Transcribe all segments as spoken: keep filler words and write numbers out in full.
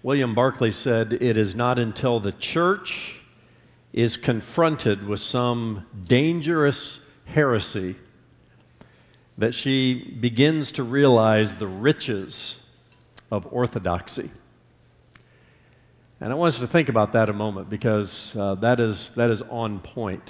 William Barclay said, "It is not until the church is confronted with some dangerous heresy that she begins to realize the riches of orthodoxy." And I want us to think about that a moment, because uh, that is that is on point.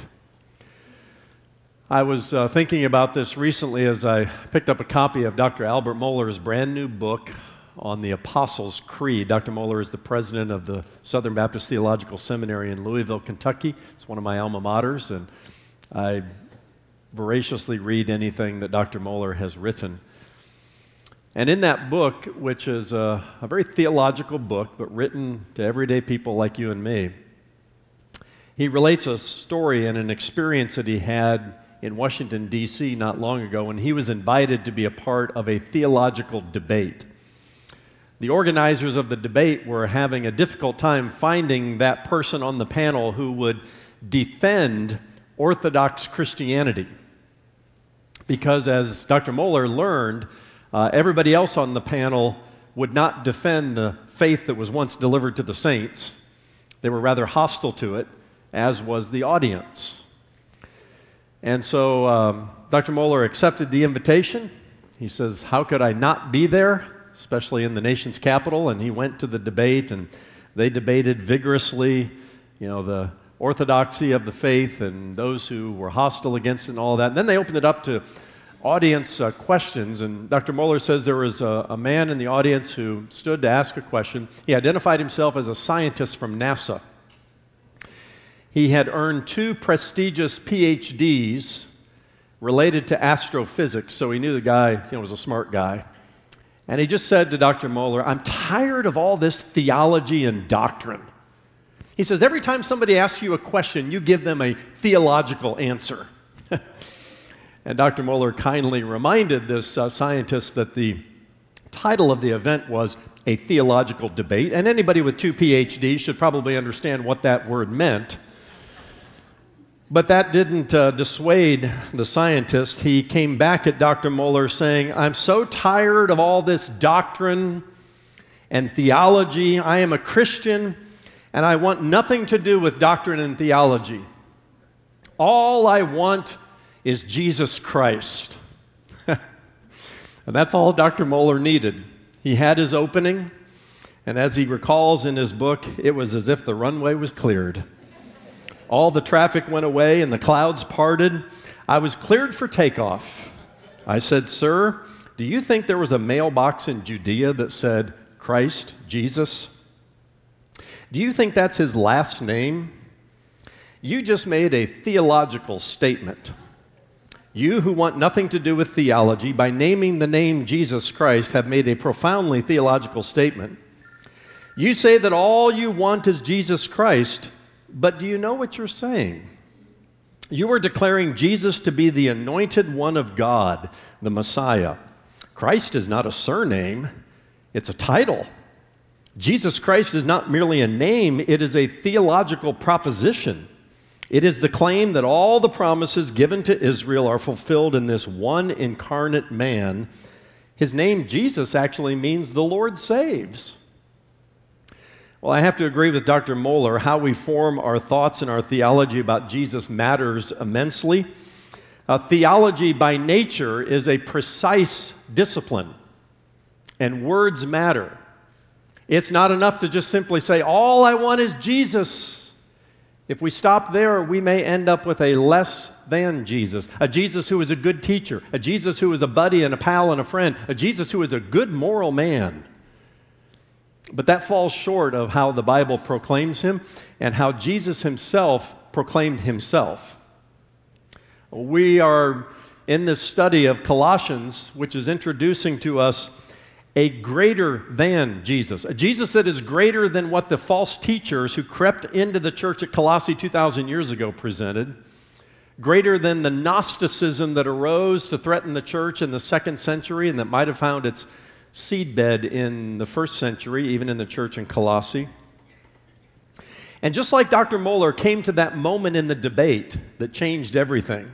I was uh, thinking about this recently as I picked up a copy of Doctor Albert Mohler's brand new book on the Apostles' Creed. Doctor Mohler is the president of the Southern Baptist Theological Seminary in Louisville, Kentucky. It's one of my alma maters, and I voraciously read anything that Doctor Mohler has written. And in that book, which is a, a very theological book, but written to everyday people like you and me, he relates a story and an experience that he had in Washington, D C not long ago when he was invited to be a part of a theological debate. The organizers of the debate were having a difficult time finding that person on the panel who would defend Orthodox Christianity. Because as Doctor Mohler learned, uh, everybody else on the panel would not defend the faith that was once delivered to the saints. They were rather hostile to it, as was the audience. And so um, Doctor Mohler accepted the invitation. He says, "How could I not be there, especially in the nation's capital?" And he went to the debate, and they debated vigorously, you know, the orthodoxy of the faith and those who were hostile against it and all that. And then they opened it up to audience uh, questions, and Doctor Mohler says there was a, a man in the audience who stood to ask a question. He identified himself as a scientist from NASA. He had earned two prestigious P H Ds related to astrophysics, so he knew the guy, you know, was a smart guy. And he just said to Doctor Mohler, "I'm tired of all this theology and doctrine." He says, "Every time somebody asks you a question, you give them a theological answer." And Doctor Mohler kindly reminded this uh, scientist that the title of the event was a theological debate, and anybody with two P H Ds should probably understand what that word meant. But that didn't uh, dissuade the scientist. He came back at Doctor Mohler saying, "I'm so tired of all this doctrine and theology. I am a Christian, and I want nothing to do with doctrine and theology. All I want is Jesus Christ." And that's all Doctor Mohler needed. He had his opening, and as he recalls in his book, it was as if the runway was cleared. All the traffic went away and the clouds parted. I was cleared for takeoff. I said, "Sir, do you think there was a mailbox in Judea that said Christ, Jesus? Do you think that's his last name? You just made a theological statement. You who want nothing to do with theology, by naming the name Jesus Christ, have made a profoundly theological statement. You say that all you want is Jesus Christ, but do you know what you're saying? You are declaring Jesus to be the anointed one of God, the Messiah. Christ is not a surname, it's a title. Jesus Christ is not merely a name, it is a theological proposition. It is the claim that all the promises given to Israel are fulfilled in this one incarnate man. His name, Jesus, actually means the Lord saves." Well, I have to agree with Doctor Mohler. How we form our thoughts and our theology about Jesus matters immensely. Uh, theology by nature is a precise discipline, and words matter. It's not enough to just simply say, "All I want is Jesus." If we stop there, we may end up with a less than Jesus, a Jesus who is a good teacher, a Jesus who is a buddy and a pal and a friend, a Jesus who is a good moral man. But that falls short of how the Bible proclaims him and how Jesus himself proclaimed himself. We are in this study of Colossians, which is introducing to us a greater than Jesus, a Jesus that is greater than what the false teachers who crept into the church at Colossae two thousand years ago presented, greater than the Gnosticism that arose to threaten the church in the second century and that might have found its seedbed in the first century, even in the church in Colossae. And just like Doctor Mohler came to that moment in the debate that changed everything,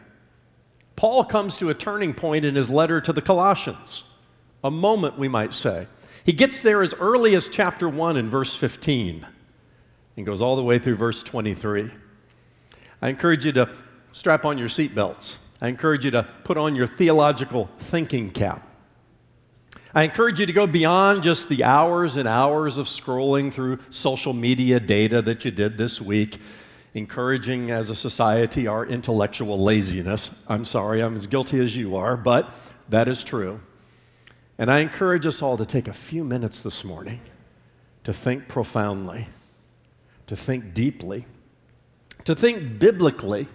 Paul comes to a turning point in his letter to the Colossians, a moment, we might say. He gets there as early as chapter one in verse fifteen and goes all the way through verse twenty-three. I encourage you to strap on your seatbelts. I encourage you to put on your theological thinking cap. I encourage you to go beyond just the hours and hours of scrolling through social media data that you did this week, encouraging as a society our intellectual laziness. I'm sorry, I'm as guilty as you are, but that is true. And I encourage us all to take a few minutes this morning to think profoundly, to think deeply, to think biblically,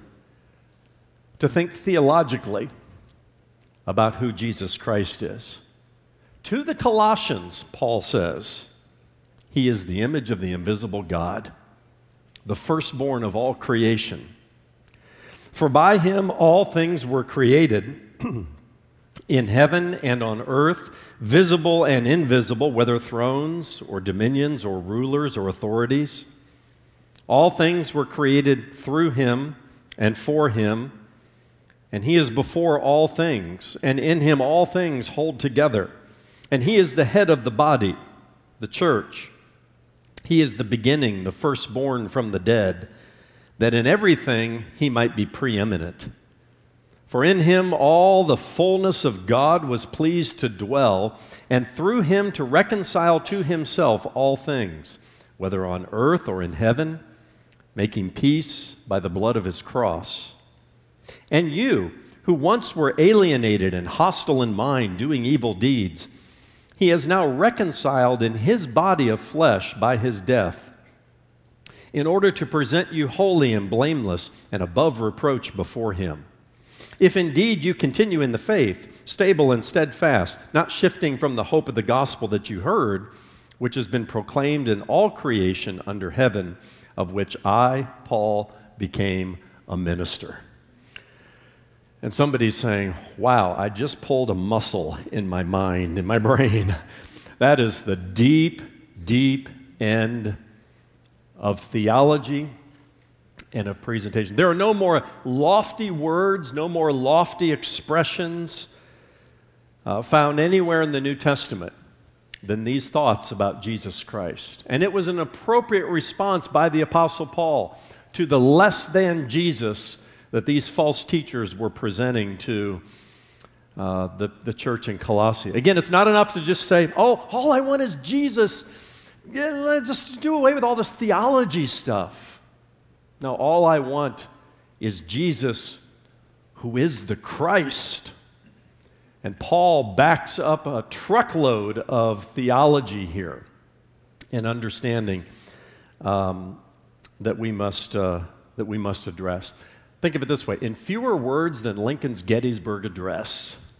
to think theologically about who Jesus Christ is. To the Colossians, Paul says, He is the image of the invisible God, the firstborn of all creation. For by Him all things were created, in heaven and on earth, visible and invisible, whether thrones or dominions or rulers or authorities. All things were created through Him and for Him, and He is before all things, and in Him all things hold together. And He is the head of the body, the church. He is the beginning, the firstborn from the dead, that in everything He might be preeminent. For in Him all the fullness of God was pleased to dwell, and through Him to reconcile to Himself all things, whether on earth or in heaven, making peace by the blood of His cross. And you, who once were alienated and hostile in mind, doing evil deeds, He has now reconciled in His body of flesh by His death, in order to present you holy and blameless and above reproach before Him. If indeed you continue in the faith, stable and steadfast, not shifting from the hope of the gospel that you heard, which has been proclaimed in all creation under heaven, of which I, Paul, became a minister. And somebody's saying, wow, I just pulled a muscle in my mind, in my brain. That is the deep, deep end of theology and of presentation. There are no more lofty words, no more lofty expressions uh, found anywhere in the New Testament than these thoughts about Jesus Christ. And it was an appropriate response by the Apostle Paul to the less than Jesus that these false teachers were presenting to uh, the, the church in Colossae. Again, it's not enough to just say, oh, all I want is Jesus. Yeah, let's just do away with all this theology stuff. No, all I want is Jesus, who is the Christ. And Paul backs up a truckload of theology here and understanding um, that we must uh, that we must address. Think of it this way: in fewer words than Lincoln's Gettysburg Address,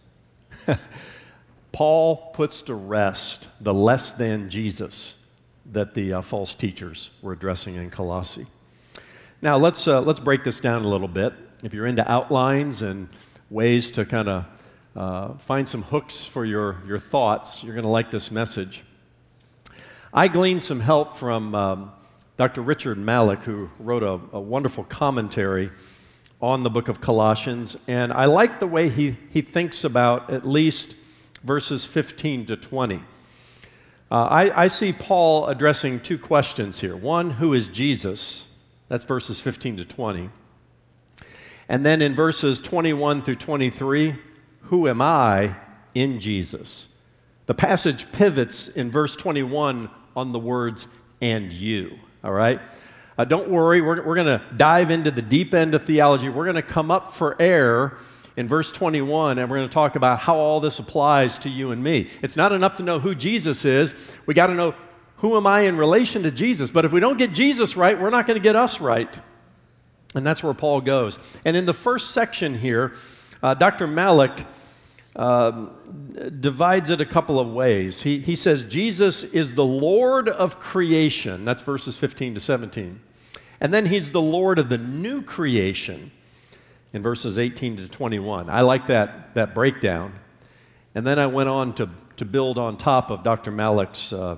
Paul puts to rest the less than Jesus that the uh, false teachers were addressing in Colossae. Now, let's, uh, let's break this down a little bit. If you're into outlines and ways to kind of uh, find some hooks for your, your thoughts, you're going to like this message. I gleaned some help from um, Doctor Richard Malik, who wrote a, a wonderful commentary on the book of Colossians, and I like the way he, he thinks about at least verses fifteen to twenty. Uh, I, I see Paul addressing two questions here. One, who is Jesus? That's verses fifteen to twenty. And then in verses twenty-one through twenty-three, who am I in Jesus? The passage pivots in verse twenty-one on the words, and you, all right? Uh, don't worry, we're, we're going to dive into the deep end of theology. We're going to come up for air in verse twenty-one, and we're going to talk about how all this applies to you and me. It's not enough to know who Jesus is. We got to know, who am I in relation to Jesus? But if we don't get Jesus right, we're not going to get us right. And that's where Paul goes. And in the first section here, uh, Doctor Malik uh, divides it a couple of ways. He, he says Jesus is the Lord of creation. That's verses fifteen to seventeen. And then He's the Lord of the new creation in verses eighteen to twenty-one. I like that, that breakdown. And then I went on to, to build on top of Doctor Malik's uh,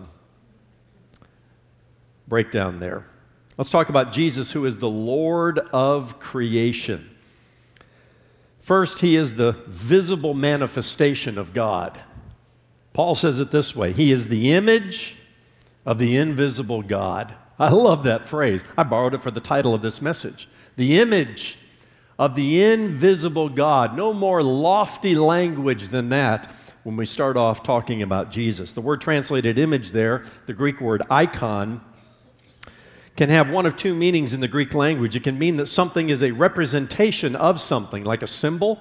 breakdown there. Let's talk about Jesus, who is the Lord of creation. First, He is the visible manifestation of God. Paul says it this way: He is the image of the invisible God. I love that phrase. I borrowed it for the title of this message. The image of the invisible God. No more lofty language than that when we start off talking about Jesus. The word translated image there, the Greek word icon, can have one of two meanings in the Greek language. It can mean that something is a representation of something, like a symbol,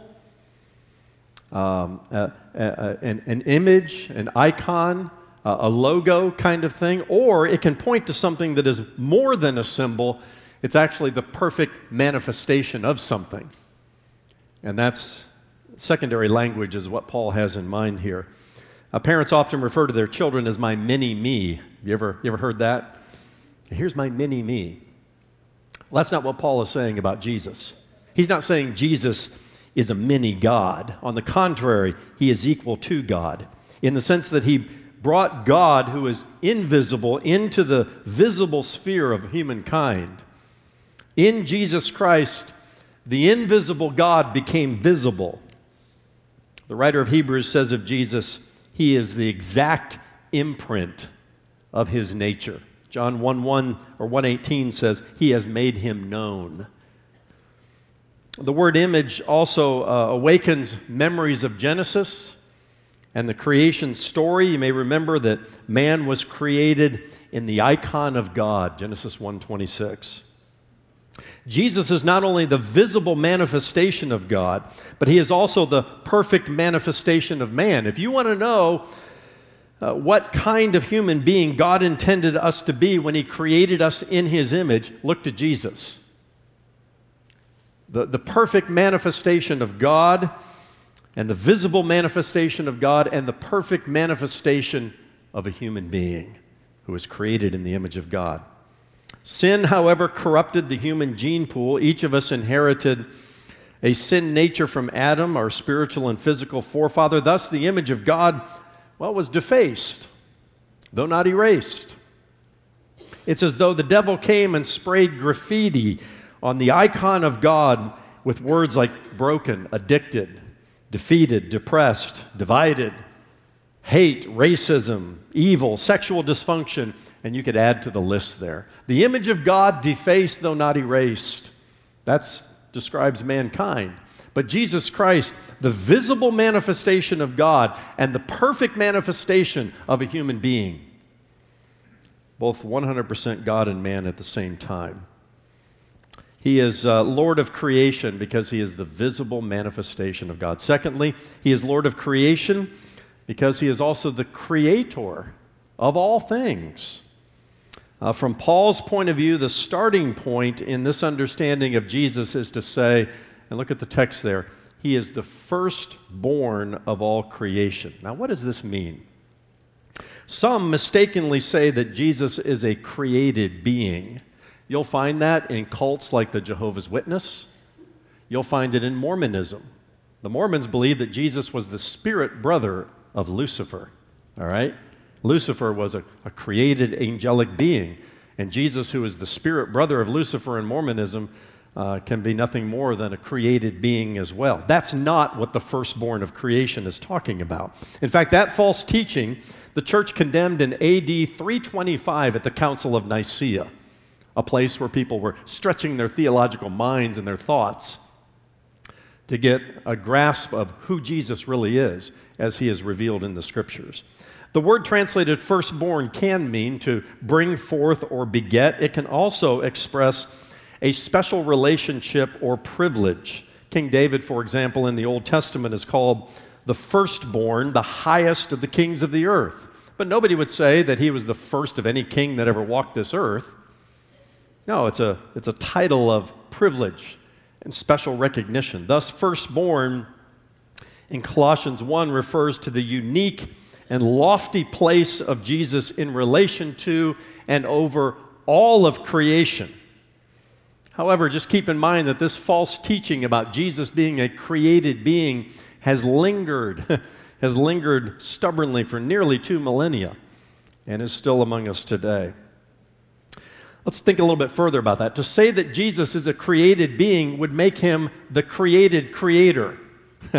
um, uh, uh, an, an image, an icon, uh, a logo kind of thing, or it can point to something that is more than a symbol. It's actually the perfect manifestation of something. And that's secondary language is what Paul has in mind here. Uh, parents often refer to their children as my mini-me. You ever, you ever heard that? Here's my mini-me. Well, that's not what Paul is saying about Jesus. He's not saying Jesus is a mini-God. On the contrary, he is equal to God in the sense that he brought God, who is invisible, into the visible sphere of humankind. In Jesus Christ, the invisible God became visible. The writer of Hebrews says of Jesus, he is the exact imprint of his nature. John one one or one eighteen says, he has made him known. The word image also uh, awakens memories of Genesis and the creation story. You may remember that man was created in the icon of God, Genesis one twenty-six. Jesus is not only the visible manifestation of God, but he is also the perfect manifestation of man. If you want to know uh, what kind of human being God intended us to be when he created us in his image, look to Jesus. The, the perfect manifestation of God and the visible manifestation of God and the perfect manifestation of a human being who was created in the image of God. Sin, however, corrupted the human gene pool. Each of us inherited a sin nature from Adam, our spiritual and physical forefather. Thus, the image of God, well, was defaced, though not erased. It's as though the devil came and sprayed graffiti on the icon of God with words like broken, addicted, defeated, depressed, divided, hate, racism, evil, sexual dysfunction, and you could add to the list there. The image of God defaced, though not erased. That describes mankind. But Jesus Christ, the visible manifestation of God and the perfect manifestation of a human being, both one hundred percent God and man at the same time. He is uh, Lord of creation because he is the visible manifestation of God. Secondly, he is Lord of creation because he is also the creator of all things. Uh, from Paul's point of view, the starting point in this understanding of Jesus is to say, and look at the text there, he is the firstborn of all creation. Now, what does this mean? Some mistakenly say that Jesus is a created being. You'll find that in cults like the Jehovah's Witness. You'll find it in Mormonism. The Mormons believe that Jesus was the spirit brother of Lucifer, all right? Lucifer was a, a created angelic being, and Jesus, who is the spirit brother of Lucifer in Mormonism, uh, can be nothing more than a created being as well. That's not what the firstborn of creation is talking about. In fact, that false teaching, the church condemned in A D three twenty-five at the Council of Nicaea, a place where people were stretching their theological minds and their thoughts to get a grasp of who Jesus really is as he is revealed in the Scriptures. The word translated firstborn can mean to bring forth or beget. It can also express a special relationship or privilege. King David, for example, in the Old Testament is called the firstborn, the highest of the kings of the earth. But nobody would say that he was the first of any king that ever walked this earth. No, it's a, it's a title of privilege and special recognition. Thus, firstborn in Colossians one refers to the unique and lofty place of Jesus in relation to and over all of creation. However, just keep in mind that this false teaching about Jesus being a created being has lingered, has lingered stubbornly for nearly two millennia and is still among us today. Let's think a little bit further about that. To say that Jesus is a created being would make him the created creator.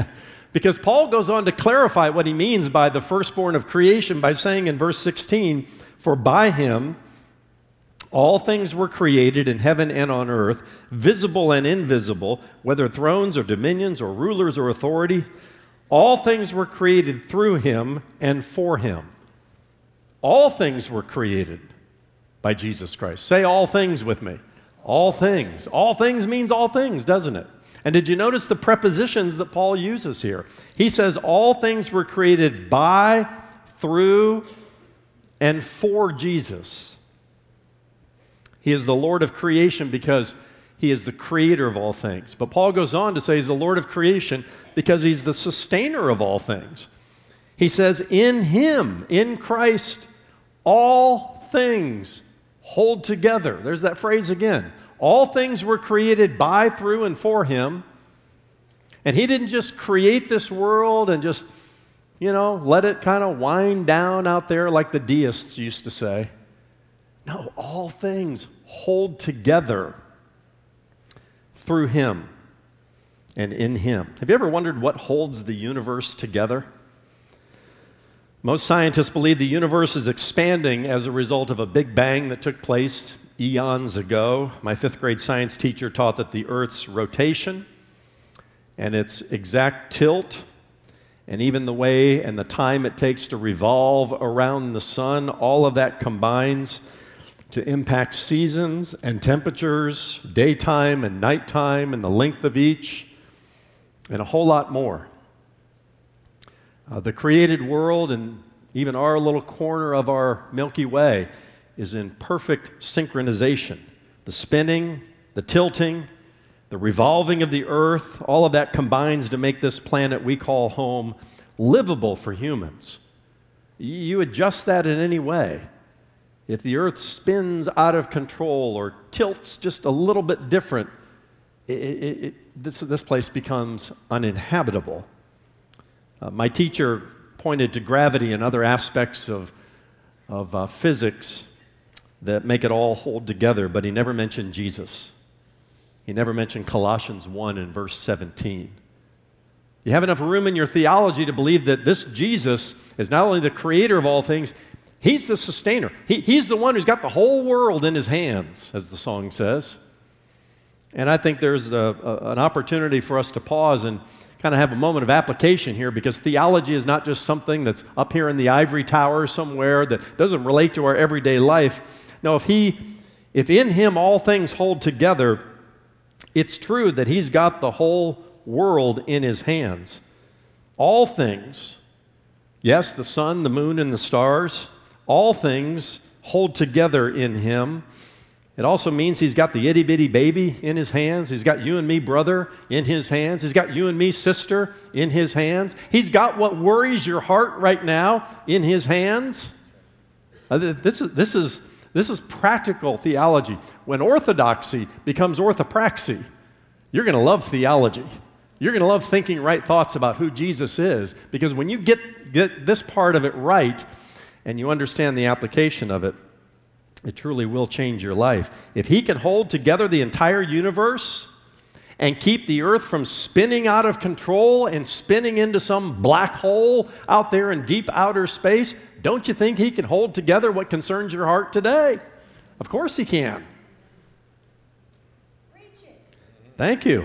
Because Paul goes on to clarify what he means by the firstborn of creation by saying in verse sixteen, "For by him all things were created in heaven and on earth, visible and invisible, whether thrones or dominions or rulers or authority. All things were created through him and for him." All things were created by Jesus Christ. Say all things with me. All things. All things means all things, doesn't it? And did you notice the prepositions that Paul uses here? He says all things were created by, through, and for Jesus. He is the Lord of creation because he is the creator of all things. But Paul goes on to say he's the Lord of creation because he's the sustainer of all things. He says, in him, in Christ, all things hold together. There's that phrase again. All things were created by, through, and for him. And he didn't just create this world and just, you know, let it kind of wind down out there like the deists used to say. No, all things hold together through him and in him. Have you ever wondered what holds the universe together? Most scientists believe the universe is expanding as a result of a big bang that took place eons ago. My fifth grade science teacher taught that the Earth's rotation and its exact tilt and even the way and the time it takes to revolve around the sun, all of that combines to impact seasons and temperatures, daytime and nighttime, and the length of each, and a whole lot more. Uh, the created world and even our little corner of our Milky Way is in perfect synchronization. The spinning, the tilting, the revolving of the earth, all of that combines to make this planet we call home livable for humans. You adjust that in any way. If the earth spins out of control or tilts just a little bit different, it, it, it, this, this place becomes uninhabitable. Uh, my teacher pointed to gravity and other aspects of, of uh, physics that make it all hold together, but he never mentioned Jesus. He never mentioned Colossians one and verse seventeen. You have enough room in your theology to believe that this Jesus is not only the creator of all things, he's the sustainer. He, he's the one who's got the whole world in his hands, as the song says. And I think there's a, a, an opportunity for us to pause and kind of have a moment of application here, because theology is not just something that's up here in the ivory tower somewhere that doesn't relate to our everyday life. No, if he, if in him all things hold together, it's true that he's got the whole world in his hands. All things, yes, the sun, the moon, and the stars, all things hold together in him. It also means he's got the itty-bitty baby in his hands. He's got you and me, brother, in his hands. He's got you and me, sister, in his hands. He's got what worries your heart right now in his hands. Uh, this is, this is, this is practical theology. When orthodoxy becomes orthopraxy, you're going to love theology. You're going to love thinking right thoughts about who Jesus is, because when you get, get this part of it right and you understand the application of it, it truly will change your life. If he can hold together the entire universe and keep the earth from spinning out of control and spinning into some black hole out there in deep outer space, don't you think he can hold together what concerns your heart today? Of course he can. Thank you.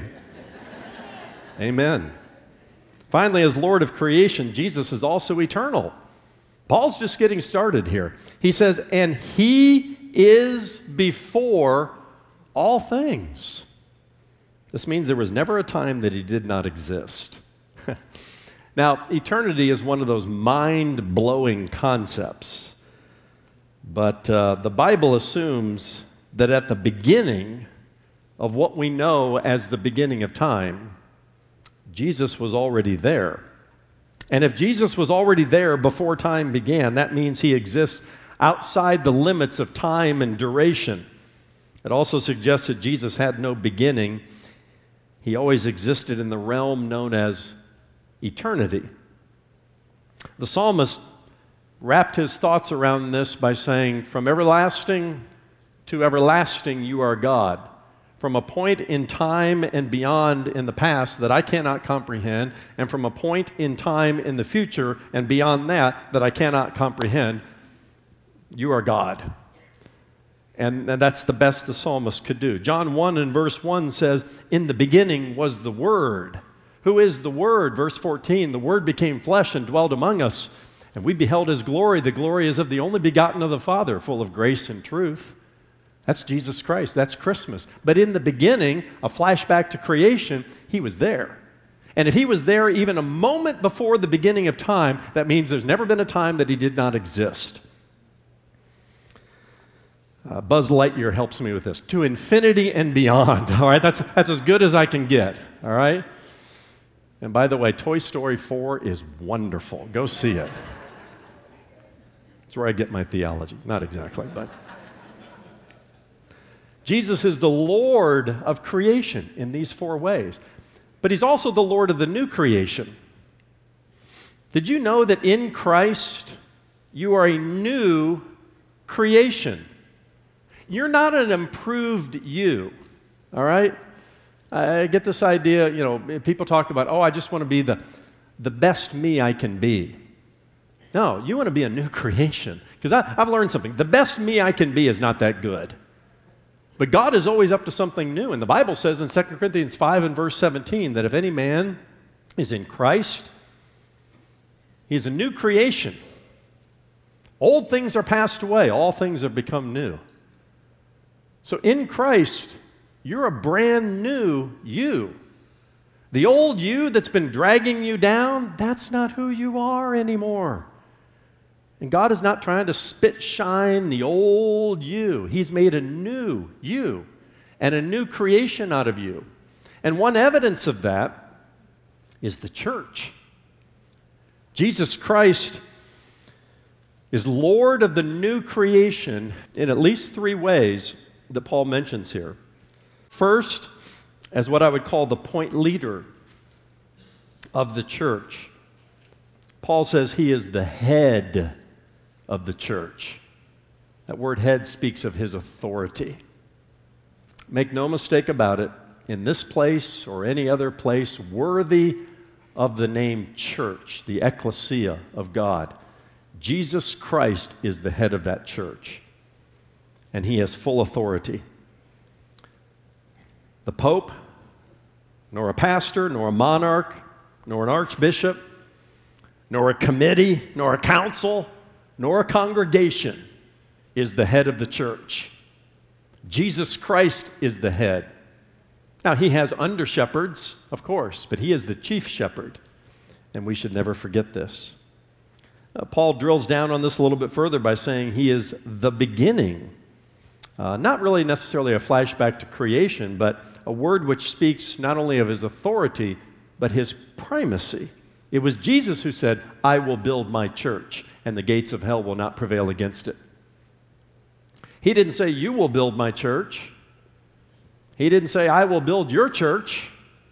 Amen. Finally, as Lord of creation, Jesus is also eternal. Paul's just getting started here. He says, and he is before all things. This means there was never a time that he did not exist. Now, eternity is one of those mind-blowing concepts. But uh, the Bible assumes that at the beginning of what we know as the beginning of time, Jesus was already there. And if Jesus was already there before time began, that means he exists outside the limits of time and duration. It also suggests that Jesus had no beginning. He always existed in the realm known as eternity. The psalmist wrapped his thoughts around this by saying, from everlasting to everlasting you are God. from a point in time and beyond in the past that I cannot comprehend, and from a point in time in the future and beyond that that I cannot comprehend. You are God. And, and that's the best the psalmist could do. John one and verse one says, in the beginning was the Word. Who is the Word? Verse fourteen, the Word became flesh and dwelt among us, and we beheld His glory. The glory is of the only begotten of the Father, full of grace and truth. That's Jesus Christ. That's Christmas. But in the beginning, a flashback to creation, He was there. And if He was there even a moment before the beginning of time, that means there's never been a time that He did not exist. Uh, Buzz Lightyear helps me with this. To infinity and beyond. All right, that's, that's as good as I can get. All right? And by the way, Toy Story four is wonderful. Go see it. That's where I get my theology. Not exactly, but... Jesus is the Lord of creation in these four ways. But He's also the Lord of the new creation. Did you know that in Christ, you are a new creation? You're not an improved you, all right? I get this idea, you know, people talk about, oh, I just want to be the, the best me I can be. No, you want to be a new creation. Because I've learned something. The best me I can be is not that good. But God is always up to something new. And the Bible says in Second Corinthians five and verse seventeen that if any man is in Christ, he is a new creation. Old things are passed away. All things have become new. So in Christ, you're a brand new you. The old you that's been dragging you down, that's not who you are anymore. And God is not trying to spit shine the old you. He's made a new you and a new creation out of you. And one evidence of that is the church. Jesus Christ is Lord of the new creation in at least three ways that Paul mentions here. First, as what I would call the point leader of the church. Paul says he is the head of the church. That word head speaks of his authority. Make no mistake about it, in this place or any other place worthy of the name church, the ecclesia of God, Jesus Christ is the head of that church, and He has full authority. The Pope, nor a pastor, nor a monarch, nor an archbishop, nor a committee, nor a council, nor a congregation is the head of the church. Jesus Christ is the head. Now, He has under-shepherds, of course, but He is the chief shepherd, and we should never forget this. Uh, Paul drills down on this a little bit further by saying He is the beginning. Uh, not really necessarily a flashback to creation, but a word which speaks not only of His authority, but His primacy. It was Jesus who said, I will build my church, and the gates of hell will not prevail against it. He didn't say, you will build my church. He didn't say, I will build your church.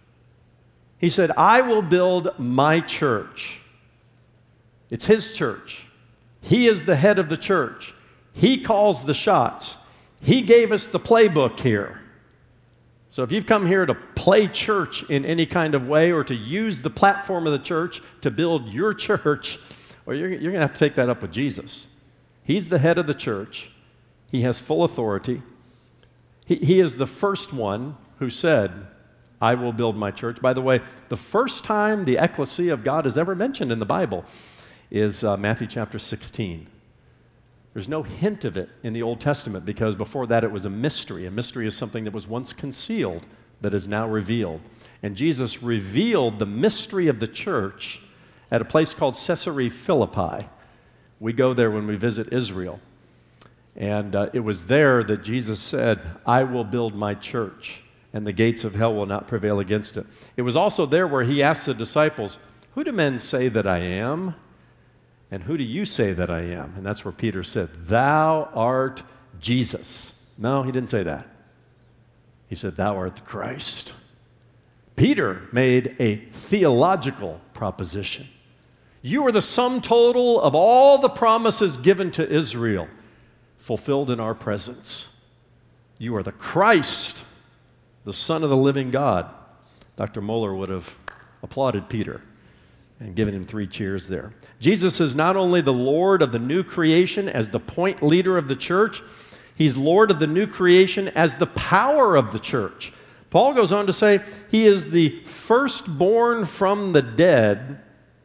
He said, I will build my church. It's His church. He is the head of the church. He calls the shots. He gave us the playbook here. So if you've come here to play church in any kind of way or to use the platform of the church to build your church, well, you're, you're going to have to take that up with Jesus. He's the head of the church. He has full authority. He, he is the first one who said, I will build my church. By the way, the first time the ecclesia of God is ever mentioned in the Bible is uh, Matthew chapter sixteen. There's no hint of it in the Old Testament because before that it was a mystery. A mystery is something that was once concealed that is now revealed. And Jesus revealed the mystery of the church at a place called Caesarea Philippi. We go there when we visit Israel. And uh, it was there that Jesus said, I will build my church, and the gates of hell will not prevail against it. It was also there where He asked the disciples, who do men say that I am? And who do you say that I am? And that's where Peter said, thou art Jesus. No, he didn't say that. He said, thou art the Christ. Peter made a theological proposition. You are the sum total of all the promises given to Israel fulfilled in our presence. You are the Christ, the Son of the living God. Doctor Moeller would have applauded Peter and given him three cheers there. Jesus is not only the Lord of the new creation as the point leader of the church, he's Lord of the new creation as the power of the church. Paul goes on to say he is the firstborn from the dead,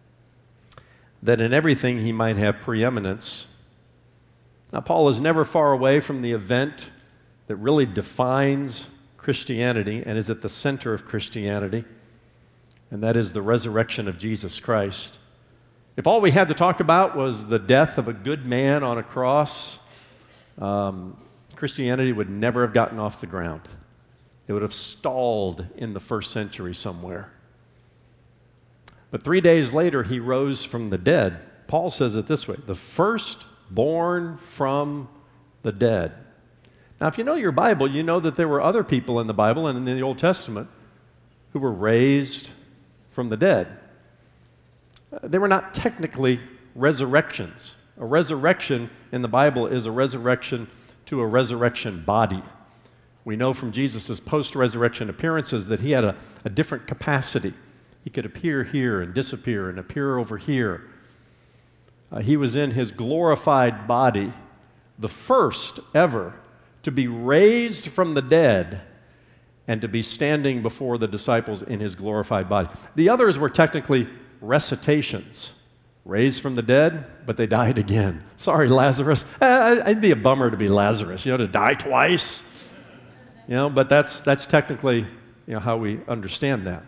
that in everything he might have preeminence. Now, Paul is never far away from the event that really defines Christianity and is at the center of Christianity, and that is the resurrection of Jesus Christ. If all we had to talk about was the death of a good man on a cross, um, Christianity would never have gotten off the ground. It would have stalled in the first century somewhere. But three days later, he rose from the dead. Paul says it this way, the firstborn from the dead. Now, if you know your Bible, you know that there were other people in the Bible and in the Old Testament who were raised from the dead. They were not technically resurrections. A resurrection in the Bible is a resurrection to a resurrection body. We know from Jesus' post-resurrection appearances that he had a, a different capacity. He could appear here and disappear and appear over here. Uh, he was in his glorified body, the first ever to be raised from the dead and to be standing before the disciples in his glorified body. The others were technically recitations, raised from the dead, but they died again. Sorry, Lazarus. Eh, it'd be a bummer to be Lazarus, you know, to die twice. You know, but that's that's technically, you know, how we understand that.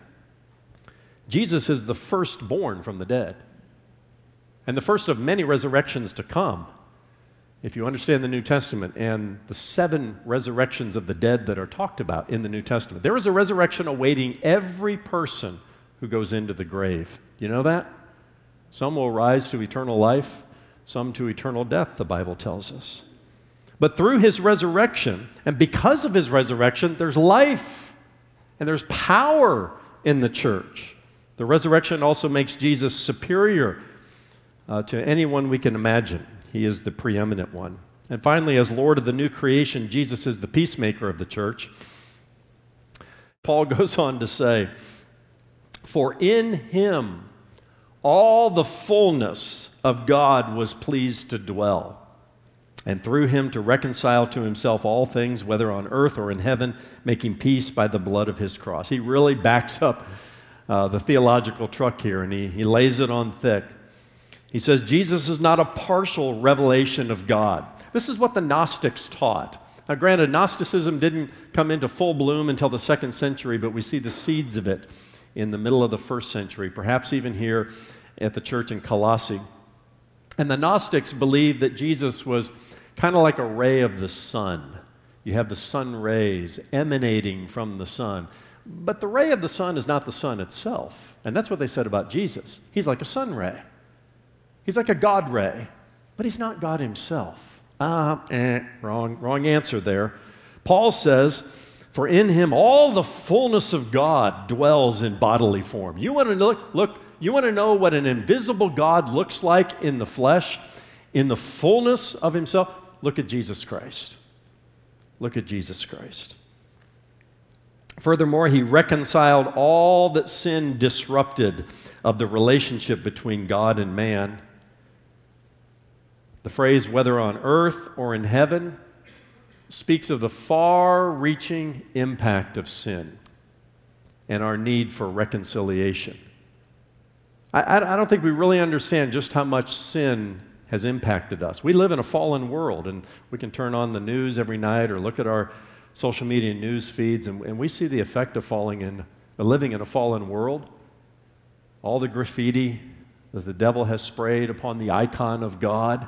Jesus is the firstborn from the dead, and the first of many resurrections to come. If you understand the New Testament and the seven resurrections of the dead that are talked about in the New Testament, there is a resurrection awaiting every person who goes into the grave. You know that? Some will rise to eternal life, some to eternal death, the Bible tells us. But through his resurrection, and because of his resurrection, there's life and there's power in the church. The resurrection also makes Jesus superior uh, to anyone we can imagine. He is the preeminent one. And finally, as Lord of the new creation, Jesus is the peacemaker of the church. Paul goes on to say, for in him all the fullness of God was pleased to dwell, and through him to reconcile to himself all things, whether on earth or in heaven, making peace by the blood of his cross. He really backs up uh, the theological truck here, and he, he lays it on thick. He says, Jesus is not a partial revelation of God. This is what the Gnostics taught. Now, granted, Gnosticism didn't come into full bloom until the second century, but we see the seeds of it in the middle of the first century, perhaps even here at the church in Colossae. And the Gnostics believed that Jesus was kind of like a ray of the sun. You have the sun rays emanating from the sun. But the ray of the sun is not the sun itself. And that's what they said about Jesus. He's like a sun ray. He's like a God ray, but he's not God himself. Ah, eh, wrong, wrong answer there. Paul says, for in him all the fullness of God dwells in bodily form. You want to look, look, you want to know what an invisible God looks like in the flesh, in the fullness of himself? Look at Jesus Christ. Look at Jesus Christ. Furthermore, he reconciled all that sin disrupted of the relationship between God and man. The phrase, whether on earth or in heaven, speaks of the far-reaching impact of sin and our need for reconciliation. I, I don't think we really understand just how much sin has impacted us. We live in a fallen world, and we can turn on the news every night or look at our social media news feeds, and, and we see the effect of falling in, uh, living in a fallen world. All the graffiti that the devil has sprayed upon the icon of God.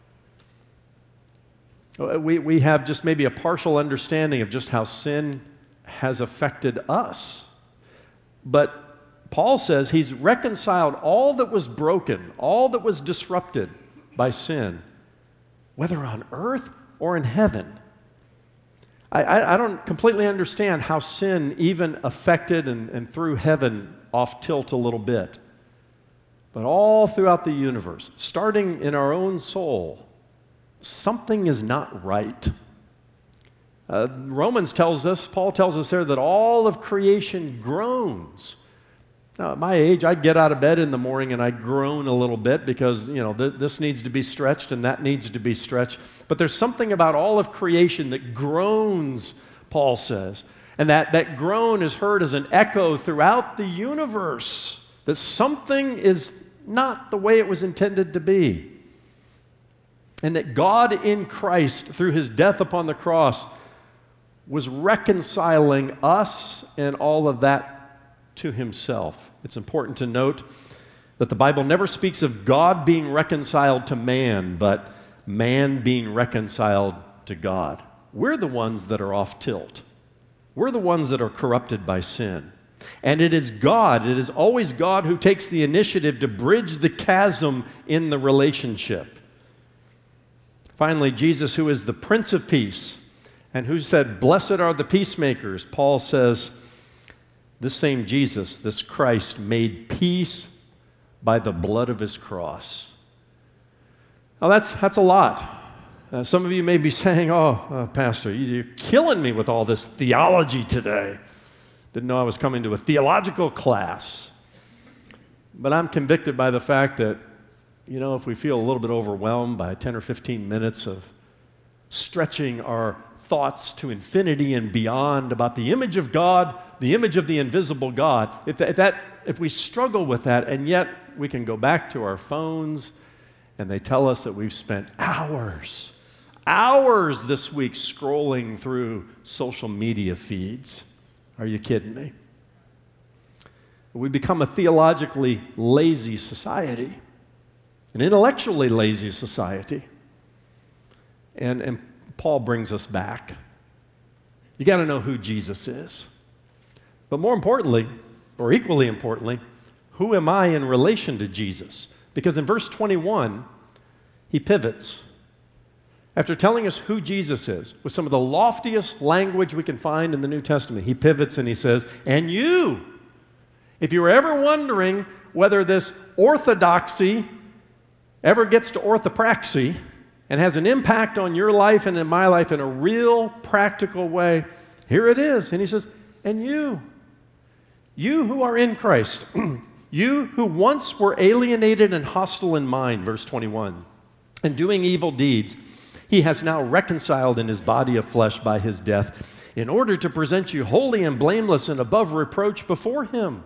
We, we have just maybe a partial understanding of just how sin has affected us. But Paul says he's reconciled all that was broken, all that was disrupted by sin, whether on earth or in heaven. I, I, I don't completely understand how sin even affected and, and threw heaven off tilt a little bit. But all throughout the universe, starting in our own soul, something is not right. Uh, Romans tells us, Paul tells us there, that all of creation groans. Now, at my age, I'd get out of bed in the morning and I'd groan a little bit because, you know, th- this needs to be stretched and that needs to be stretched. But there's something about all of creation that groans, Paul says. And that, that groan is heard as an echo throughout the universe, that something is not the way it was intended to be. And that God in Christ, through his death upon the cross, was reconciling us and all of that to himself. It's important to note that the Bible never speaks of God being reconciled to man, but man being reconciled to God. We're the ones that are off tilt. We're the ones that are corrupted by sin. And it is God, it is always God who takes the initiative to bridge the chasm in the relationship. Finally, Jesus, who is the Prince of Peace, and who said, "Blessed are the peacemakers," Paul says, this same Jesus, this Christ, made peace by the blood of his cross. Now that's, that's a lot. Uh, some of you may be saying, "Oh, uh, Pastor, you're killing me with all this theology today. Didn't know I was coming to a theological class." But I'm convicted by the fact that, you know, if we feel a little bit overwhelmed by ten or fifteen minutes of stretching our thoughts to infinity and beyond about the image of God, the image of the invisible God, if that, if that, if we struggle with that, and yet we can go back to our phones and they tell us that we've spent hours, hours this week scrolling through social media feeds. Are you kidding me? We become a theologically lazy society, an intellectually lazy society. And, and Paul brings us back. You got to know who Jesus is. But more importantly, or equally importantly, who am I in relation to Jesus? Because in verse twenty-one, he pivots. After telling us who Jesus is, with some of the loftiest language we can find in the New Testament, he pivots and he says, "And you, if you're ever wondering whether this orthodoxy ever gets to orthopraxy and has an impact on your life and in my life in a real practical way, here it is." And he says, "And you, you who are in Christ, you who once were alienated and hostile in mind," verse twenty-one, "and doing evil deeds, he has now reconciled in his body of flesh by his death, in order to present you holy and blameless and above reproach before him.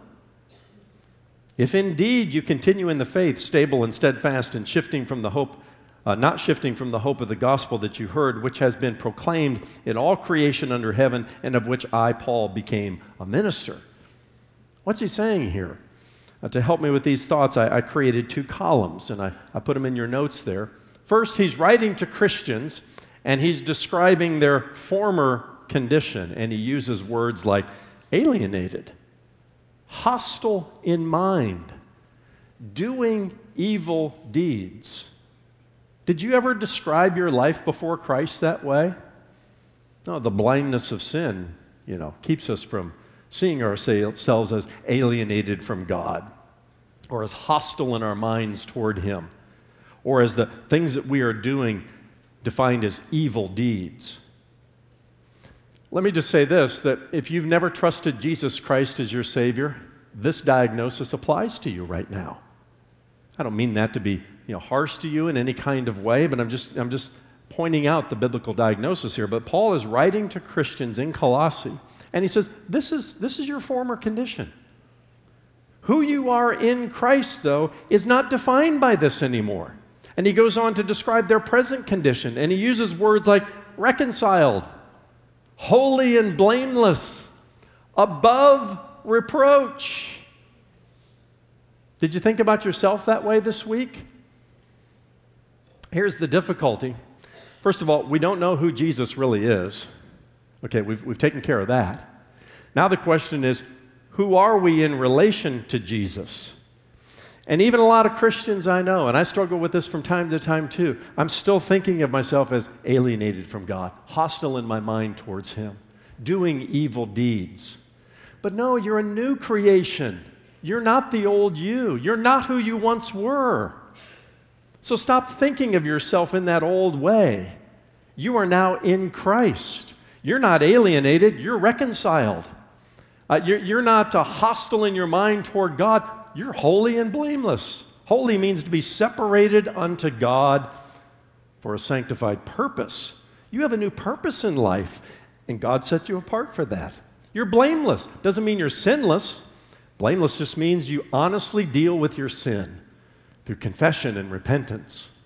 If indeed you continue in the faith, stable and steadfast, and shifting from the hope, uh, not shifting from the hope of the gospel that you heard, which has been proclaimed in all creation under heaven, and of which I, Paul, became a minister." What's he saying here? Uh, to help me with these thoughts, I, I created two columns, and I, I put them in your notes there. First, he's writing to Christians, and he's describing their former condition, and he uses words like alienated, hostile in mind, doing evil deeds. Did you ever describe your life before Christ that way? No, the blindness of sin, you know, keeps us from seeing ourselves as alienated from God, or as hostile in our minds toward him, or as the things that we are doing defined as evil deeds. Let me just say this, that if you've never trusted Jesus Christ as your Savior, this diagnosis applies to you right now. I don't mean that to be, you know, harsh to you in any kind of way, but I'm just, I'm just pointing out the biblical diagnosis here. But Paul is writing to Christians in Colossae, and he says, this is, this is your former condition. Who you are in Christ, though, is not defined by this anymore. And he goes on to describe their present condition, and he uses words like reconciled, holy and blameless, above reproach. Did you think about yourself that way this week? Here's the difficulty. First of all, we don't know who Jesus really is. Okay, we've, we've taken care of that. Now the question is, who are we in relation to Jesus? And even a lot of Christians I know, and I struggle with this from time to time too, I'm still thinking of myself as alienated from God, hostile in my mind towards him, doing evil deeds. But no, you're a new creation. You're not the old you. You're not who you once were. So stop thinking of yourself in that old way. You are now in Christ. You're not alienated, you're reconciled. Uh, you're, you're not uh, hostile in your mind toward God. You're holy and blameless. Holy means to be separated unto God for a sanctified purpose. You have a new purpose in life, and God set you apart for that. You're blameless. Doesn't mean you're sinless. Blameless just means you honestly deal with your sin through confession and repentance.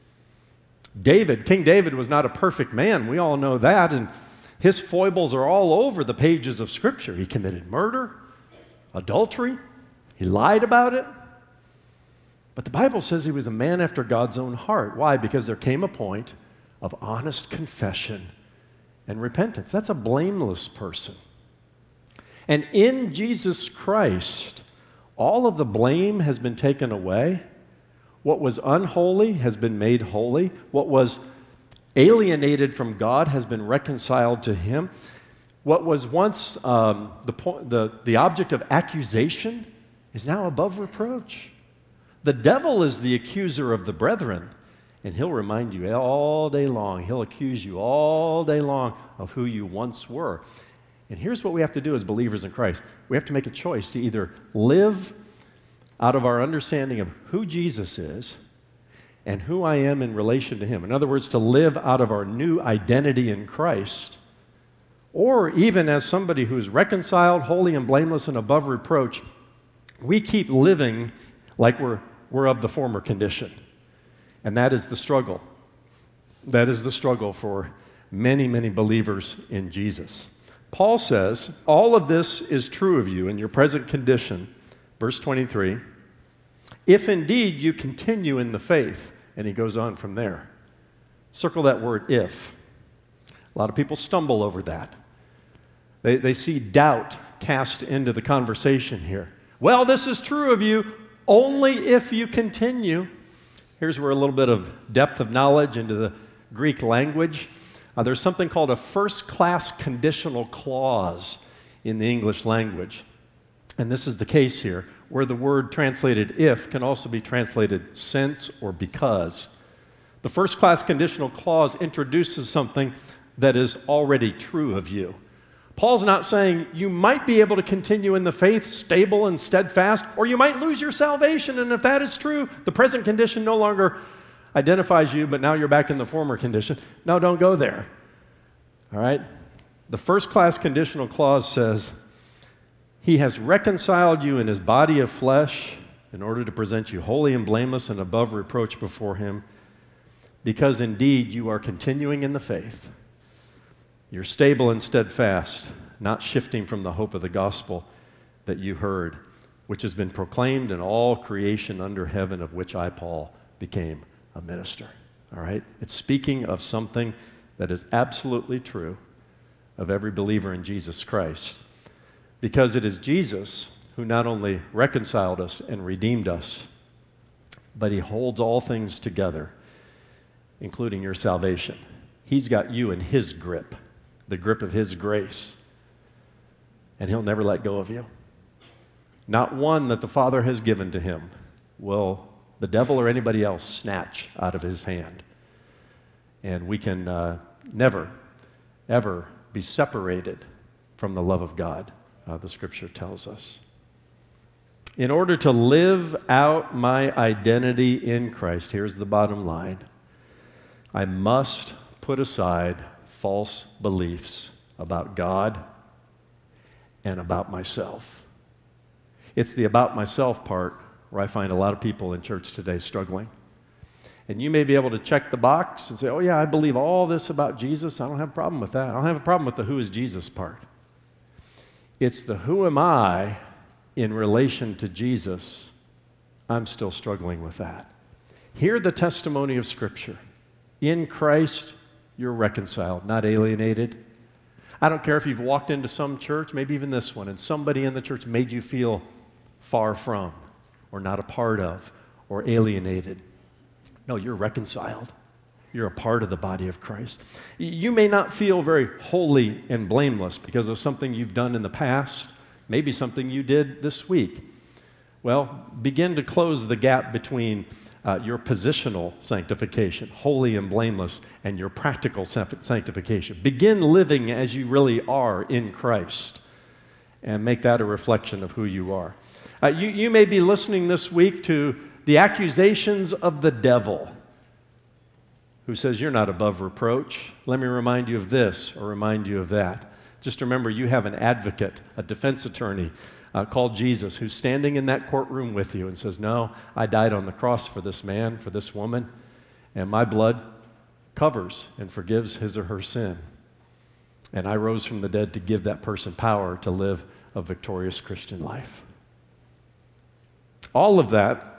David, King David was not a perfect man. We all know that, and his foibles are all over the pages of Scripture. He committed murder, adultery, he lied about it. But the Bible says he was a man after God's own heart. Why? Because there came a point of honest confession and repentance. That's a blameless person. And in Jesus Christ, all of the blame has been taken away. What was unholy has been made holy. What was alienated from God has been reconciled to Him. What was once um, the, po- the, the object of accusation is now above reproach. The devil is the accuser of the brethren, and he'll remind you all day long. He'll accuse you all day long of who you once were. And here's what we have to do as believers in Christ. We have to make a choice to either live out of our understanding of who Jesus is and who I am in relation to Him. In other words, to live out of our new identity in Christ, or even as somebody who's reconciled, holy, and blameless, and above reproach, we keep living like we're, we're of the former condition. And that is the struggle. That is the struggle for many, many believers in Jesus. Paul says, all of this is true of you in your present condition, verse twenty-three, if indeed you continue in the faith. And he goes on from there. Circle that word, if. A lot of people stumble over that. They, they see doubt cast into the conversation here. Well, this is true of you only if you continue. Here's where a little bit of depth of knowledge into the Greek language. Uh, there's something called a first-class conditional clause in the English language. And this is the case here, where the word translated if can also be translated since or because. The first-class conditional clause introduces something that is already true of you. Paul's not saying you might be able to continue in the faith, stable and steadfast, or you might lose your salvation, and if that is true, the present condition no longer identifies you, but now you're back in the former condition. No, don't go there. All right? The first-class conditional clause says, He has reconciled you in His body of flesh in order to present you holy and blameless and above reproach before Him, because indeed you are continuing in the faith. You're stable and steadfast, not shifting from the hope of the gospel that you heard, which has been proclaimed in all creation under heaven, of which I, Paul, became a minister. All right? It's speaking of something that is absolutely true of every believer in Jesus Christ, because it is Jesus who not only reconciled us and redeemed us, but He holds all things together, including your salvation. He's got you in His grip, the grip of His grace, and He'll never let go of you. Not one that the Father has given to Him will the devil or anybody else snatch out of His hand. And we can uh, never, ever be separated from the love of God, uh, the Scripture tells us. In order to live out my identity in Christ, here's the bottom line, I must put aside false beliefs about God and about myself. It's the about myself part where I find a lot of people in church today struggling. And you may be able to check the box and say, oh yeah, I believe all this about Jesus. I don't have a problem with that. I don't have a problem with the who is Jesus part. It's the who am I in relation to Jesus. I'm still struggling with that. Hear the testimony of Scripture. In Christ, you're reconciled, not alienated. I don't care if you've walked into some church, maybe even this one, and somebody in the church made you feel far from, or not a part of, or alienated. No, you're reconciled. You're a part of the body of Christ. You may not feel very holy and blameless because of something you've done in the past, maybe something you did this week. Well, begin to close the gap between uh, your positional sanctification, holy and blameless, and your practical sanctification. Begin living as you really are in Christ and make that a reflection of who you are. Uh, you, you may be listening this week to the accusations of the devil, who says you're not above reproach. Let me remind you of this or remind you of that. Just remember, you have an advocate, a defense attorney uh, called Jesus, who's standing in that courtroom with you and says, no, I died on the cross for this man, for this woman, and my blood covers and forgives his or her sin. And I rose from the dead to give that person power to live a victorious Christian life. All of that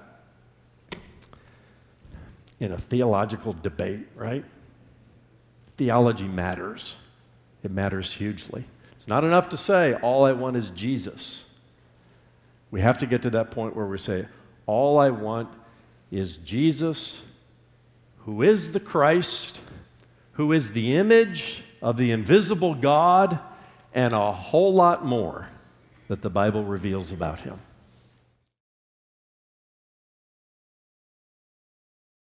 in a theological debate, right? Theology matters. It matters hugely. It's not enough to say, all I want is Jesus. We have to get to that point where we say, all I want is Jesus, who is the Christ, who is the image of the invisible God, and a whole lot more that the Bible reveals about him.